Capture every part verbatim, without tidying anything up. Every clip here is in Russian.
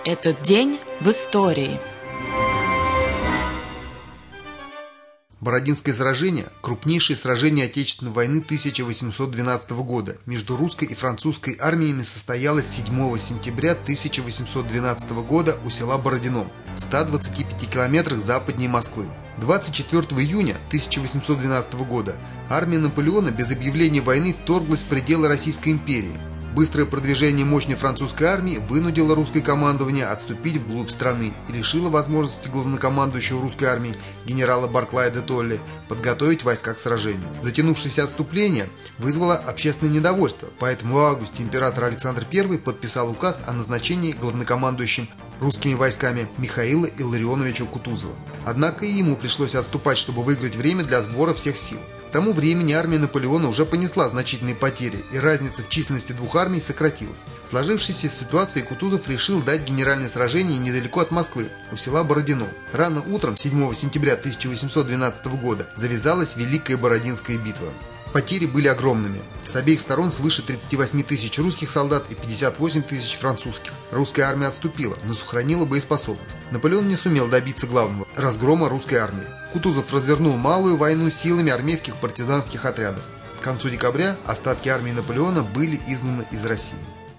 Этот день в истории. Бородинское сражение – крупнейшее сражение Отечественной войны тысяча восемьсот двенадцатого года между русской и французской армиями состоялось седьмого сентября тысяча восемьсот двенадцатого года у села Бородино в ста двадцати пяти километрах западнее Москвы. двадцать четвёртого июня тысяча восемьсот двенадцатого года армия Наполеона без объявления войны вторглась в пределы Российской империи. Быстрое продвижение мощной французской армии вынудило русское командование отступить вглубь страны и лишило возможности главнокомандующего русской армии генерала Барклая де Толли подготовить войска к сражению. Затянувшееся отступление вызвало общественное недовольство, поэтому в августе император Александр Первый подписал указ о назначении главнокомандующим русскими войсками Михаила Илларионовича Кутузова. Однако и ему пришлось отступать, чтобы выиграть время для сбора всех сил. К тому времени армия Наполеона уже понесла значительные потери, и разница в численности двух армий сократилась. В сложившейся ситуации Кутузов решил дать генеральное сражение недалеко от Москвы, у села Бородино. Рано утром седьмого сентября тысяча восемьсот двенадцатого года завязалась Великая Бородинская битва. Потери были огромными. С обеих сторон свыше тридцати восьми тысяч русских солдат и пятидесяти восьми тысяч французских. Русская армия отступила, но сохранила боеспособность. Наполеон не сумел добиться главного – разгрома русской армии. Кутузов развернул малую войну силами армейских партизанских отрядов. К концу декабря остатки армии Наполеона были изгнаны из России.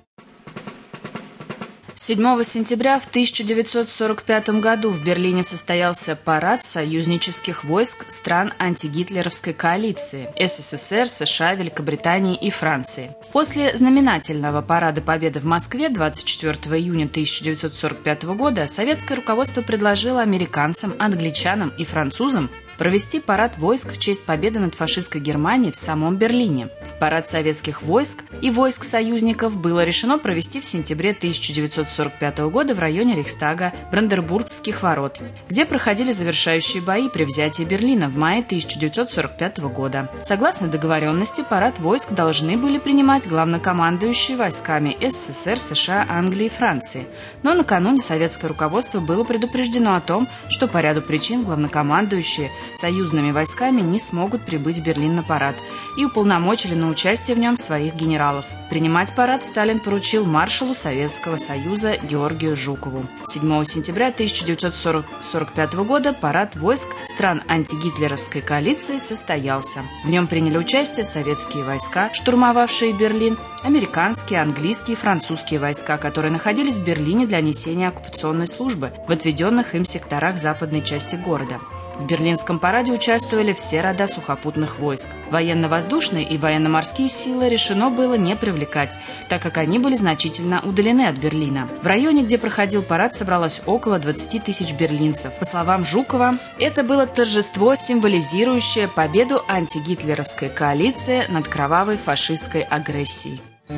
седьмого сентября в тысяча девятьсот сорок пятом году в Берлине состоялся парад союзнических войск стран антигитлеровской коалиции – СССР, США, Великобритании и Франции. После знаменательного парада Победы в Москве двадцать четвёртого июня тысяча девятьсот сорок пятого года советское руководство предложило американцам, англичанам и французам провести парад войск в честь победы над фашистской Германией в самом Берлине. Парад советских войск и войск союзников было решено провести в сентябре тысяча девятьсот сорок пятого года в районе Рейхстага, Бранденбургских ворот, где проходили завершающие бои при взятии Берлина в мае тысяча девятьсот сорок пятого года. Согласно договоренности, парад войск должны были принимать главнокомандующие войсками СССР, США, Англии и Франции. Но накануне советское руководство было предупреждено о том, что по ряду причин главнокомандующие союзными войсками не смогут прибыть в Берлин на парад, и уполномочили на участие в нем своих генералов. Принимать парад Сталин поручил маршалу Советского Союза Георгию Жукову. седьмого сентября тысяча девятьсот сорок пятого года парад войск стран антигитлеровской коалиции состоялся. В нем приняли участие советские войска, штурмовавшие Берлин, американские, английские и французские войска, которые находились в Берлине для несения оккупационной службы в отведенных им секторах западной части города. В Берлинском параде участвовали все рода сухопутных войск. Военно-воздушные и военно-морские силы решено было не привлекать, так как они были значительно удалены от Берлина. В районе, где проходил парад, собралось около двадцати тысяч берлинцев. По словам Жукова, это было торжество, символизирующее победу антигитлеровской коалиции над кровавой фашистской агрессией.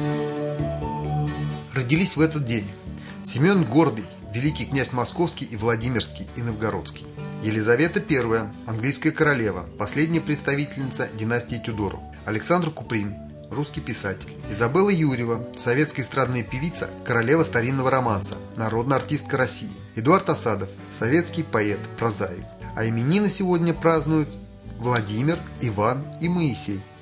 Родились в этот день Семен Гордый, великий князь Московский и Владимирский и Новгородский. Елизавета Первая, английская королева, последняя представительница династии Тюдоров. Александр Куприн, русский писатель. Изабелла Юрьева, советская эстрадная певица, королева старинного романса, народная артистка России. Эдуард Асадов, советский поэт, прозаик. А именины сегодня празднуют Владимир, Иван и Моисей.